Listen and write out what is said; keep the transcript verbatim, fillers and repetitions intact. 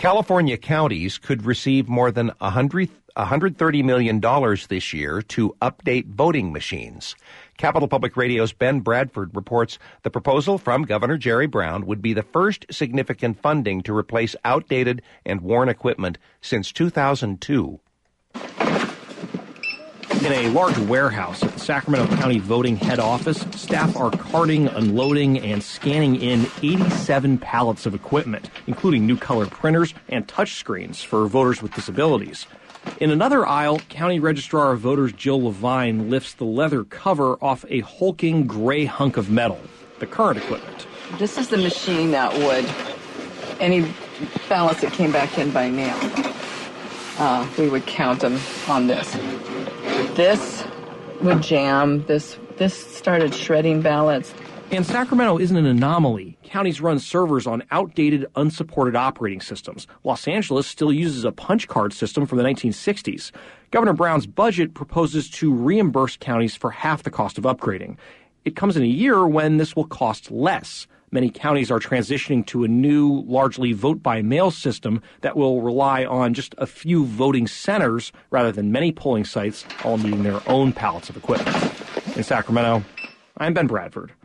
California counties could receive more than one hundred, one hundred thirty million dollars this year to update voting machines. Capital Public Radio's Ben Bradford reports the proposal from Governor Jerry Brown would be the first significant funding to replace outdated and worn equipment since two thousand two. In a large warehouse at the Sacramento County Voting Head Office, staff are carting, unloading, and scanning in eighty-seven pallets of equipment, including new color printers and touchscreens for voters with disabilities. In another aisle, County Registrar of Voters Jill Levine lifts the leather cover off a hulking gray hunk of metal, the current equipment. This is the machine that would, any ballots that came back in by mail, uh, we would count them on this. This would jam. This this started shredding ballots. And Sacramento isn't an anomaly. Counties run servers on outdated, unsupported operating systems. Los Angeles still uses a punch card system from the nineteen sixties. Governor Brown's budget proposes to reimburse counties for half the cost of upgrading. It comes in a year when this will cost less. Many counties are transitioning to a new, largely vote-by-mail system that will rely on just a few voting centers rather than many polling sites, all needing their own pallets of equipment. In Sacramento, I'm Ben Bradford.